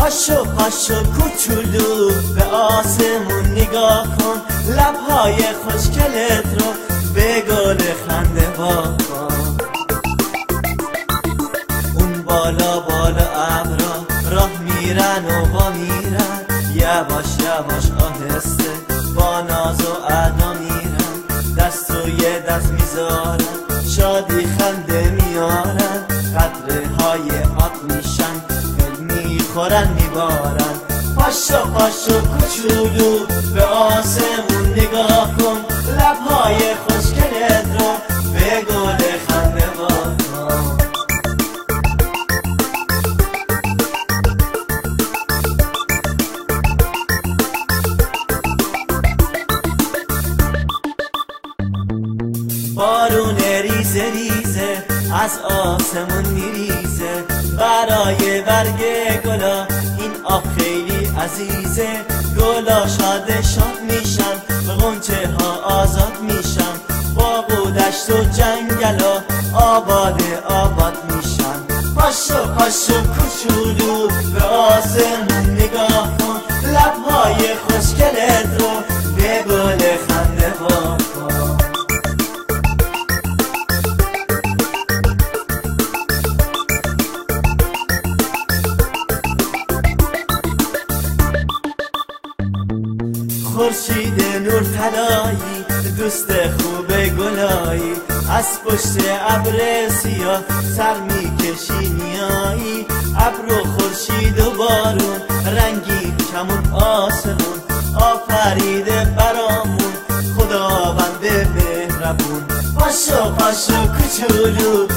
پاشو پاشو کوچولو به آسمون نگاه کن، لبهای خوشگلت رو به گل خنده واکن. اون بالا بالا ابرا راه میرن و وا میرن، یواش یواش آهسته با ناز و ادا میرن، دست و یه دست میذارن، شادی خنده میارن، قطره های آب میشن، میخورن میبارن. پاشو پاشو کوچولو به آسمون نگاه کن، لبهای خوشگلت رو به گل خنده واکن. بارون ریزه ریزه از آسمون میریزه، برای برگ گلا این آب خیلی عزیزه. گلا شاد شاد میشن، غنچه ها آزاد میشن، باغ و دشت و جنگلا آباد آباد میشن. پاشو پاشو کوچولو به آسمون نگاه کن، لبهای خوشگلت رو به گل خنده واکن. خورشید نور طلایی دوست خوب گلایی، از پشت ابر سیاه سر میکشی میایی. ابر و خورشید و بارون رنگی کمون آسمون، آفریده برامون خداوند مهربون. پاشو پاشو کوچولو